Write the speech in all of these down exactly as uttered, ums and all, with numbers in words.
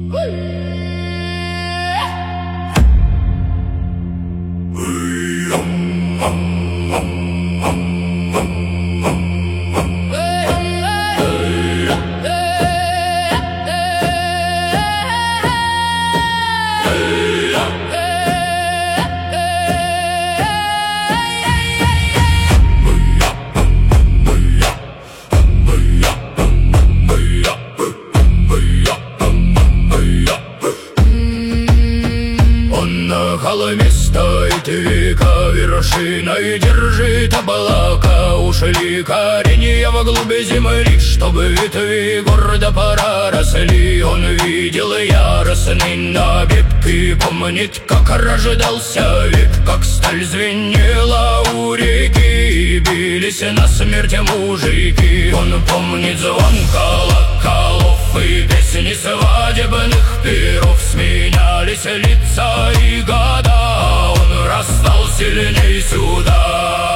холме стоит века, вершиной держит облака. Ушли коренья во глубь земли, чтобы ветви гордо проросли. Он видел яростный набег и помнит, как рождался век, как сталь звенела у реки, и бились на смерть мужики. Он помнит звон колоколов и песни свадебных пиров, сменялись лица и года, он расстал сильней суда.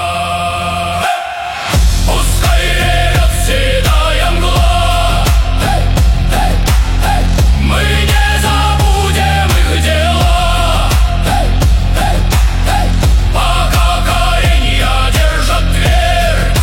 Пускай ревет седая мгла, мы не забудем их дела, пока коренья держат твердь.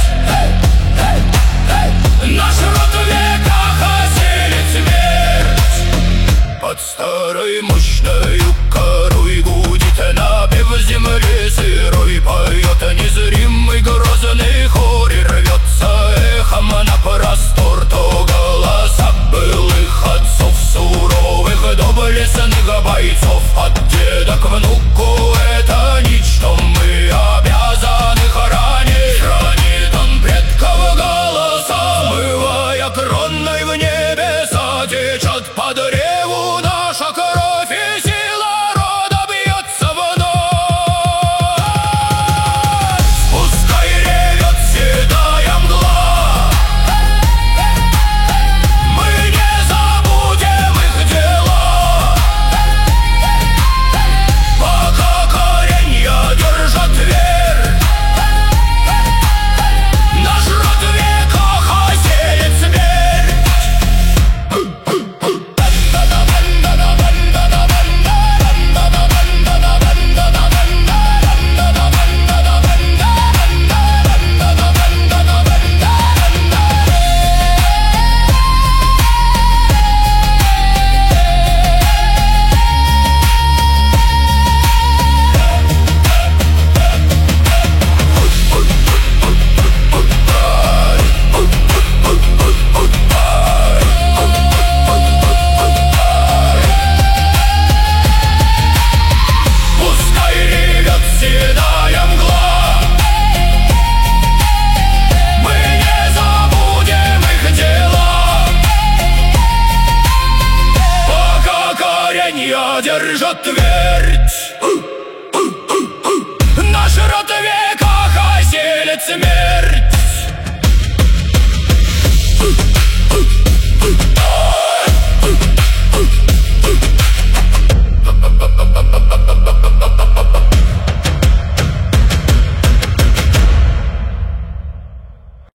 Наш род в веках осилит смерть. Под старой мощной корой гудит напев земли сырой, поет незримый грозный хор, и рвется эхом на простор то голоса былых отцов, суровых доблестных бойцов. От деда к внуку это нить, что мы обязаны хранить. Хранит он предков голоса, смывая кронной в небеса, течет по древу наша кровь, и сила рода бьется вновь. Пускай ревет седая мгла, мы не забудем их дела, пока коренья держат твердь. Наш род в веках осеет смерть. Пускай ревет седая мгла, мы не забудем их дела, пока коренья держат твердь. Наш род в веках осилит смерть.